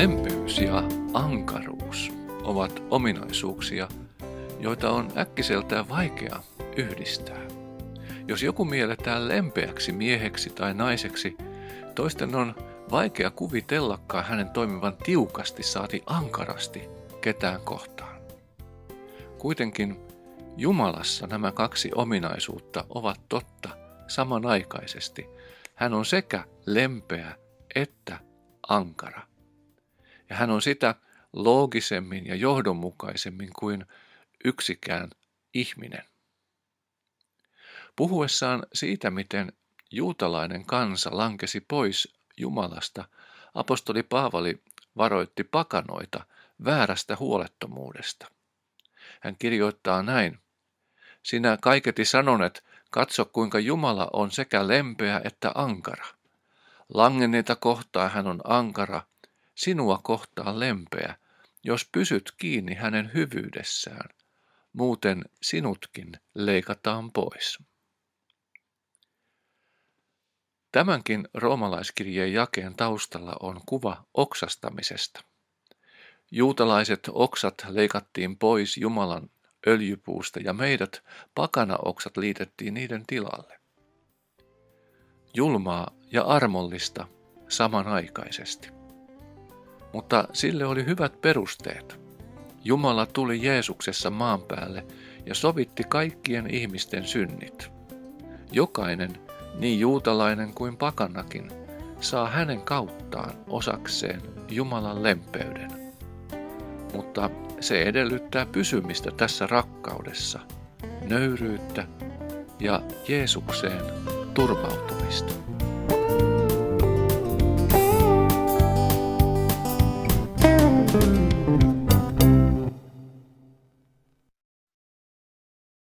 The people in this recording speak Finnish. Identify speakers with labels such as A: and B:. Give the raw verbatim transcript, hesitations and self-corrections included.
A: Lempeys ja ankaruus ovat ominaisuuksia, joita on äkkiseltään vaikea yhdistää. Jos joku mielletään lempeäksi mieheksi tai naiseksi, toisten on vaikea kuvitellakaan hänen toimivan tiukasti saati ankarasti ketään kohtaan. Kuitenkin Jumalassa nämä kaksi ominaisuutta ovat totta samanaikaisesti. Hän on sekä lempeä että ankara. Ja hän on sitä loogisemmin ja johdonmukaisemmin kuin yksikään ihminen. Puhuessaan siitä, miten juutalainen kansa lankesi pois Jumalasta, apostoli Paavali varoitti pakanoita väärästä huolettomuudesta. Hän kirjoittaa näin: "Sinä kaiketi sanonet, katso kuinka Jumala on sekä lempeä että ankara. Langenneita kohtaan hän on ankara, sinua kohtaan lempeä, jos pysyt kiinni hänen hyvyydessään. Muuten sinutkin leikataan pois." Tämänkin roomalaiskirjeen jakeen taustalla on kuva oksastamisesta. Juutalaiset oksat leikattiin pois Jumalan öljypuusta ja meidät pakanaoksat liitettiin niiden tilalle. Julmaa ja armollista samanaikaisesti. Mutta sille oli hyvät perusteet. Jumala tuli Jeesuksessa maan päälle ja sovitti kaikkien ihmisten synnit. Jokainen, niin juutalainen kuin pakanakin, saa hänen kauttaan osakseen Jumalan lempeyden. Mutta se edellyttää pysymistä tässä rakkaudessa, nöyryyttä ja Jeesukseen turvautumista.